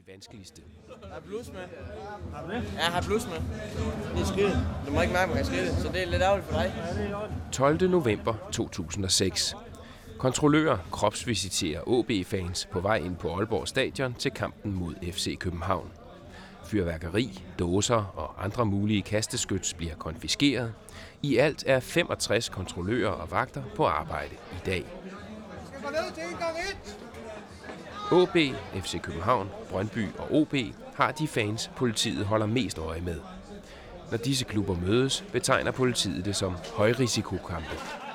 vanskeligste. Jeg har blus med. Har du det? Ja, jeg har blus med. Det er skidt. Du må ikke mærke mig, jeg så det er lidt ærgerligt for dig. 12. november 2006. Kontrollører kropsvisiterer OB-fans på vej ind på Aalborg Stadion til kampen mod FC København. Fyrværkeri, dåser og andre mulige kasteskyts bliver konfiskeret. I alt er 65 kontrollører og vagter på arbejde i dag. OB, FC København, Brøndby og OB har de fans, politiet holder mest øje med. Når disse klubber mødes, betegner politiet det som højrisikokampe.